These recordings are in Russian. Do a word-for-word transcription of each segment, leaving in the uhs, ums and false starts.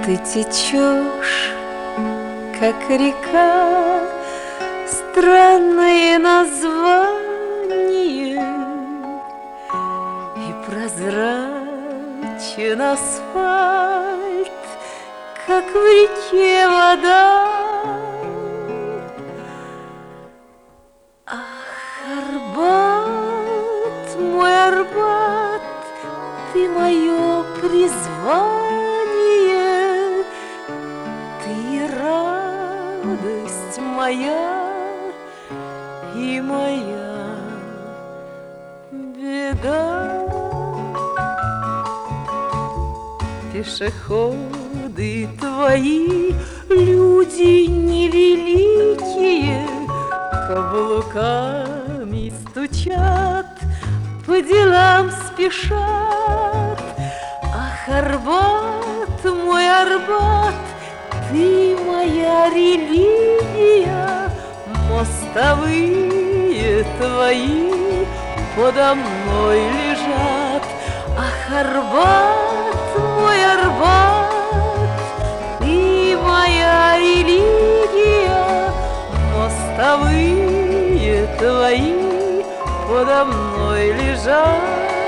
Ты течешь, как река, странное название, и прозрачен асфальт, как в реке вода. Ах, Арбат, мой Арбат, ты мое призвание, ты радость моя и моя беда. Пешеходы твои, люди невеликие, каблуками стучат, по делам спешат. Ах, Арбат, мой Арбат, ты моя религия, мостовые твои подо мной лежат. Ах, Арбат, мой Арбат, ты моя религия, мостовые твои подо мной лежат.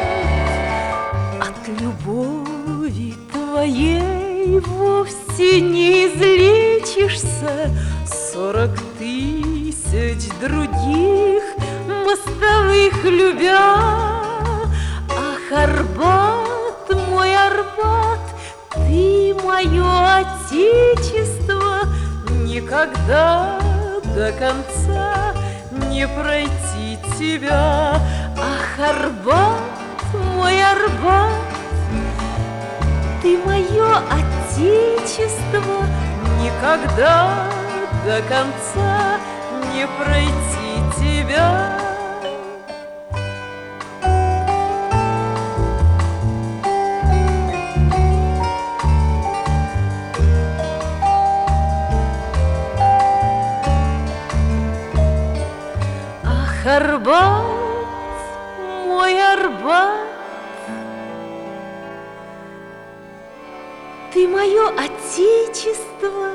От любови твоей вовсе не излечишься, сорок тысяч других мостовых любя. Ах, Арбат, мой Арбат, ты мое отечество, никогда до конца не пройти тебя. Ах, Арбат, мой Арбат, ты мое отечество, никогда до конца не пройти тебя. Ах, Арбат, мой Арбат, ты мое отечество,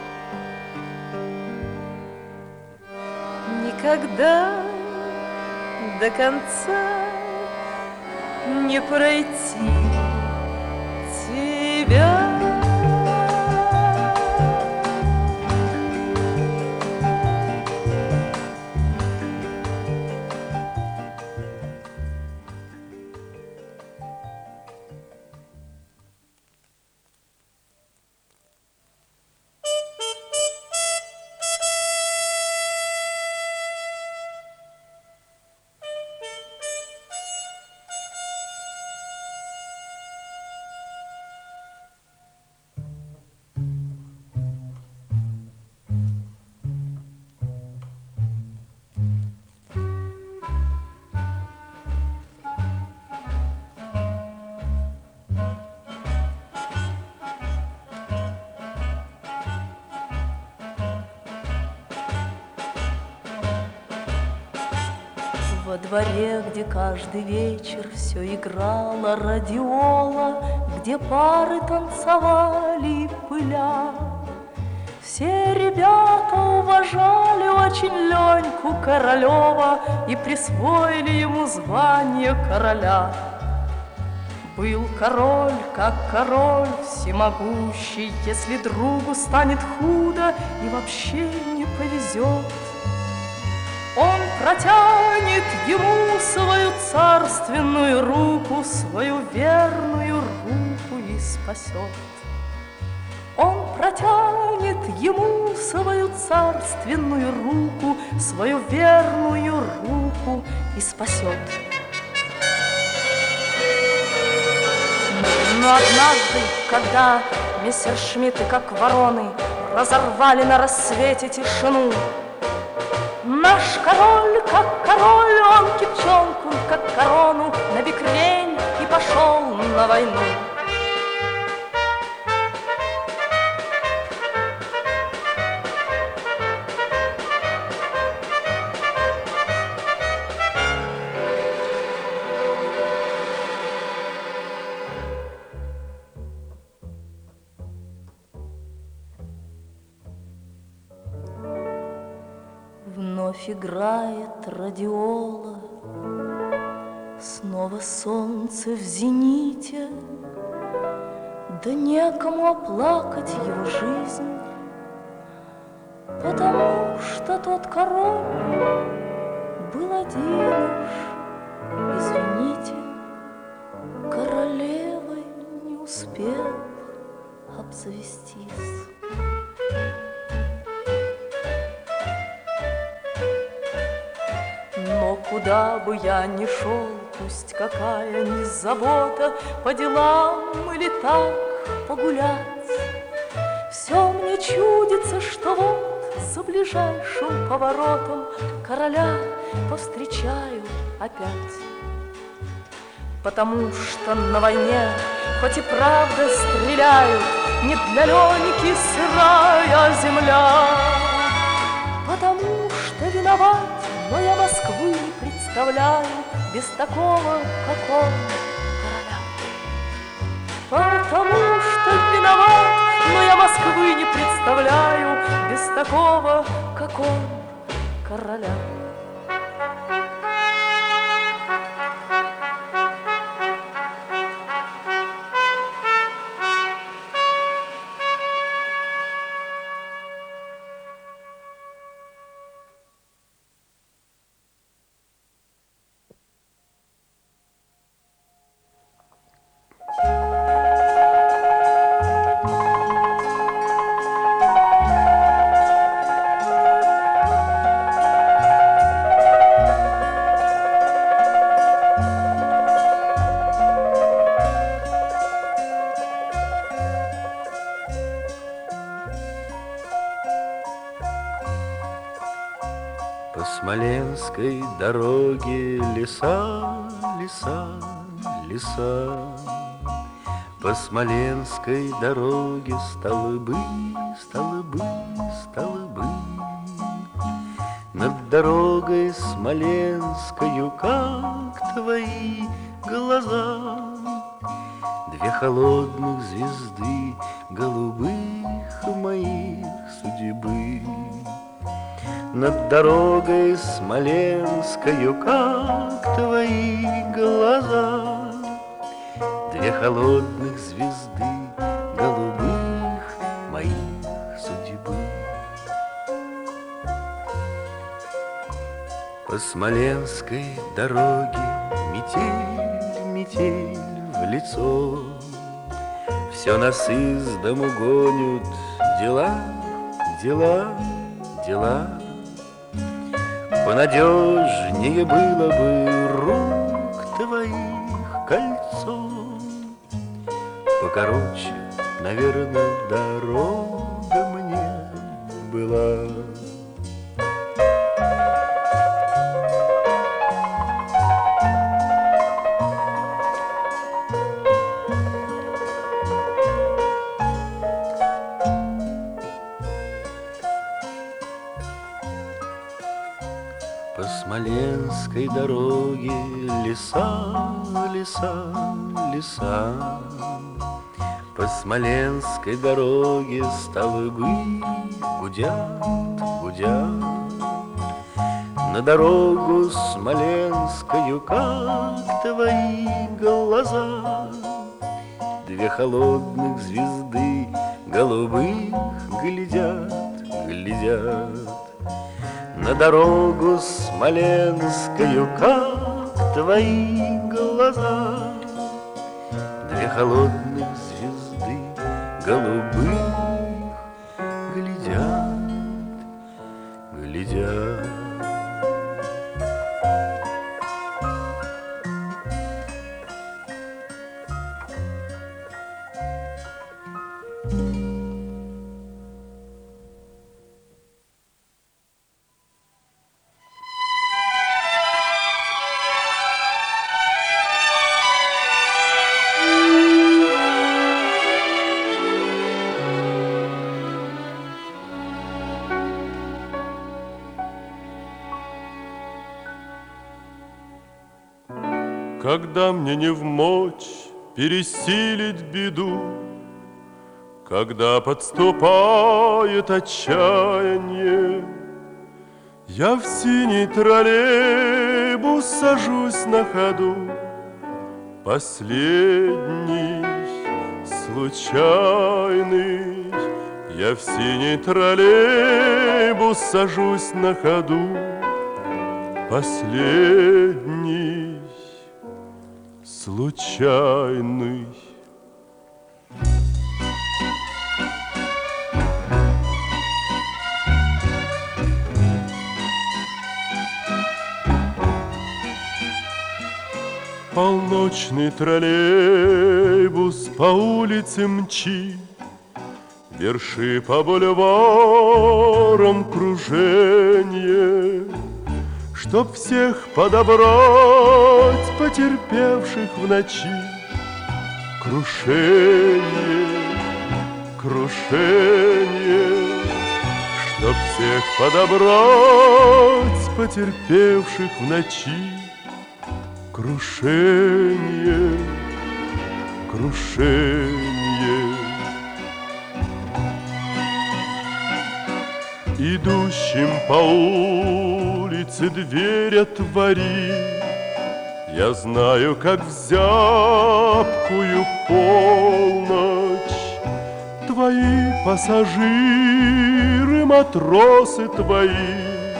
никогда до конца не пройти тебя. Во дворе, где каждый вечер все играла радиола, где пары танцевали пыля, все ребята уважали очень Леньку Королева и присвоили ему звание короля. Был король, как король, всемогущий, если другу станет худо и вообще не повезет, он протянет ему свою царственную руку, свою верную руку и спасет. Он протянет ему свою царственную руку, свою верную руку и спасет. Но однажды, когда мессершмитты, как вороны, разорвали на рассвете тишину, наш король, как король, он кипчонку, как корону, на бекрень и пошел на войну. Вновь играет радиола, снова солнце в зените, да некому оплакать его жизнь, потому что тот король был один уж, извините, королевой не успел обзавестись. Но куда бы я ни шел, пусть какая ни забота, по делам или так погулять, все мне чудится, что вот за ближайшим поворотом короля повстречаю опять. Потому что на войне, хоть и правда стреляют, не для Леньки сырая земля. Потому что виноват, но я Москвы не представляю без такого, как он, короля. Потому что виноват, но я Москвы не представляю без такого, как он, короля. По Смоленской дороге леса, леса, леса. По Смоленской дороге столбы, столбы, столбы. Над дорогой смоленскою, как твои глаза, две холодных звезды голубых моих судьбы. Над дорогой смоленскою, как твои глаза, две холодных звезды голубых моих судьбы. По Смоленской дороге метель, метель в лицо, все нас из дому гонят дела, дела, дела. Понадежнее было бы рук твоих кольцо, покороче, наверное, дорога мне была. По Смоленской дороге леса, леса, леса. По Смоленской дороге столбы гудят, гудят. На дорогу смоленскую, как твои глаза, две холодных звезды голубых глядят, глядят. На дорогу смоленскую, как твои глаза, две холодных звезды голубых глядят, глядят. Когда мне не вмочь пересилить беду, когда подступает отчаяние, Я в синий троллейбус сажусь на ходу, последний, случайный. Я в синий троллейбус сажусь на ходу, последний, случайный. Полночный троллейбус по улице мчит, верши по бульварам круженье, чтоб всех подобрать, потерпевших в ночи. Крушение, крушение, чтоб всех подобрать, потерпевших в ночи. Крушение, крушение. Идущим по улице дверь отвори, я знаю, как в зябкую полночь твои пассажиры, матросы твои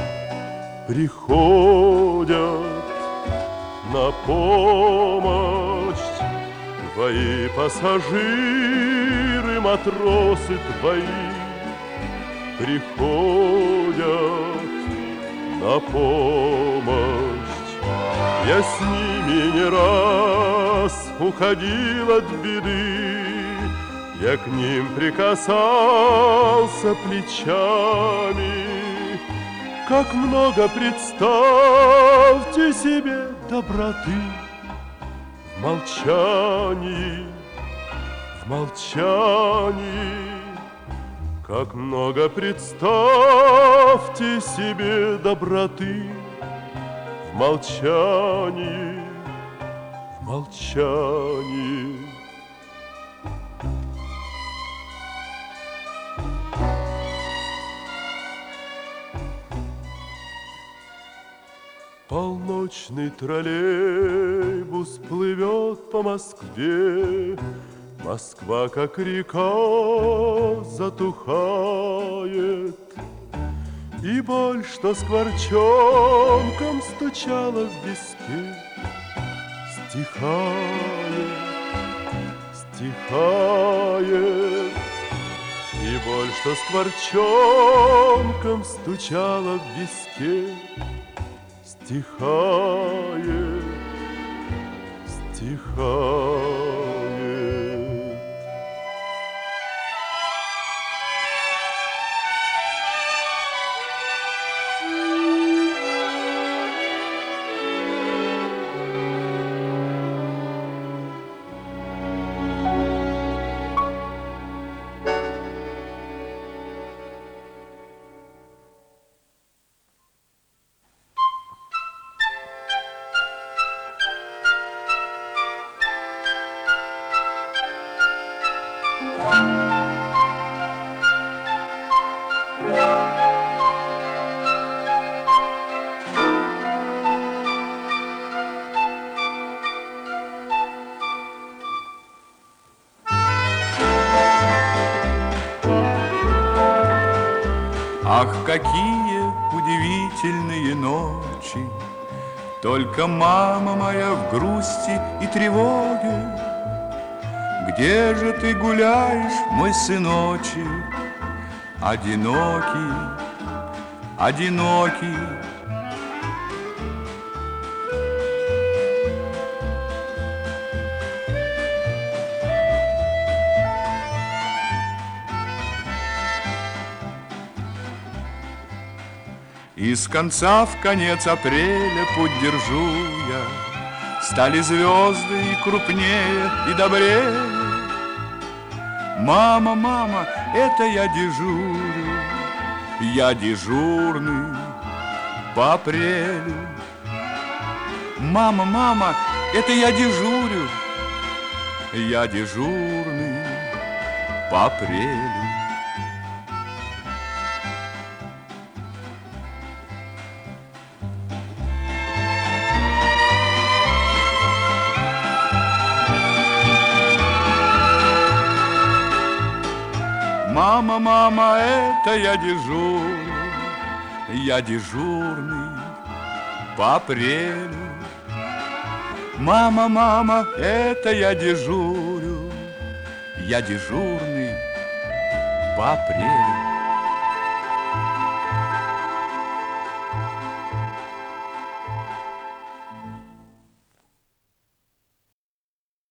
приходят на помощь. Твои пассажиры, матросы твои приходят на помощь. Я с ними не раз уходил от беды, я к ним прикасался плечами. Как много, представьте себе, доброты в молчании, в молчании. Как много, представьте себе, доброты в молчании, в молчании. Полночный троллейбус плывет по Москве, Москва, как река, затухает, и боль, что скворчонком стучала в виске, стихает, стихает. И боль, что скворчонком стучала в виске, стихает, стихает. Ах, какие удивительные ночи! Только мама моя в грусти и тревоге. Где же ты гуляешь, мой сыночек, одинокий, одинокий? Из конца в конец апреля путь держу я, стали звезды и крупнее, и добрее. Мама, мама, это я дежурю, я дежурный по апрелю. Мама, мама, это я дежурю, я дежурный по апрелю. Мама, мама, это я дежурю, я дежурный по апрелю. Мама, мама, это я дежурю, я дежурный по апрелю.